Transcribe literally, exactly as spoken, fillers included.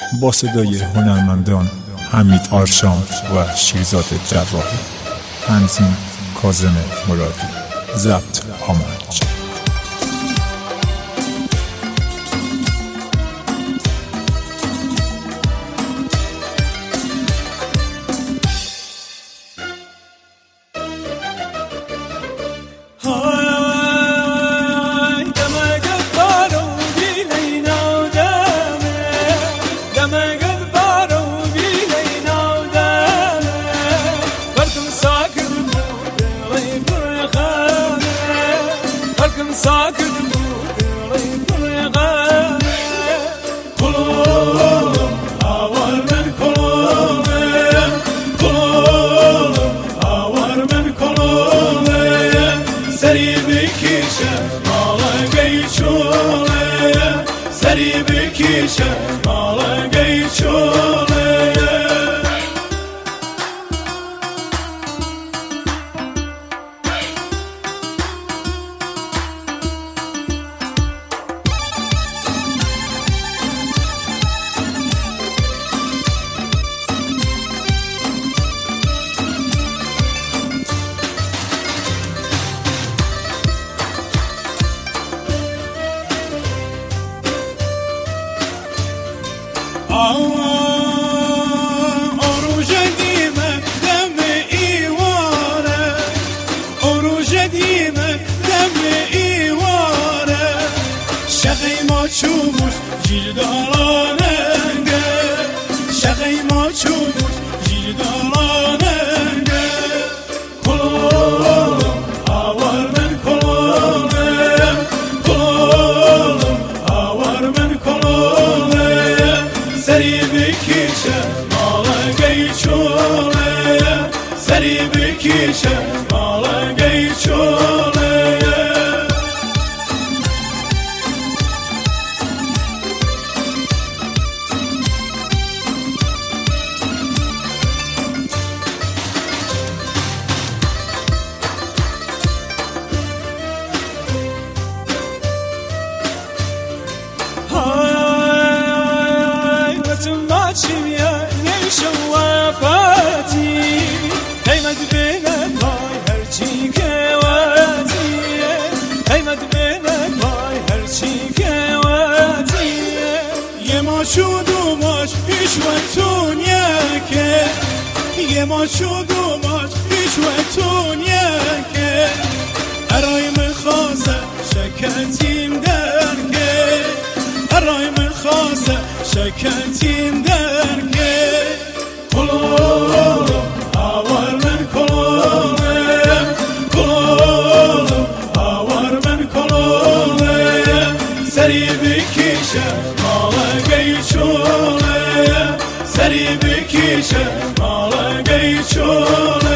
با صدای هنرمندان حمید آرشام و شیرزاد جراحی، تنظیم کاظم مرادی، ضبط آمرج. ساكن بودي طريقة كلهم أور من كلهم كلهم أور من كلهم سري بكيشة ما لقيت شغله سري بكيشة ما لقيت شغله أروج ديمة دم إيوانه أروج ديمة دم إيوانه شقي ما تشوفش جلدارانه شقي ما تشوفش جلدارانه كلهم أور من كلهم كلهم أور من كلهم سري بكيشة ما لقيت شغله سري بكيشة ما لقيت شغله يا ليش وفاتي هيمد بينك هاي هرشي كواتي هيمد بينك هاي هرشي كواتي يا ما شود وماش ايش وقتون ياك يا ما شود وماش ايش وقتون ياك اراي من خاصة شكتيم دركي اراي من خاصة شكتيم دركي كلهم أور من كلهم كلهم أور من كلهم سري بكيشة ما لقيت شغله سري بكيشة ما لقيت شغله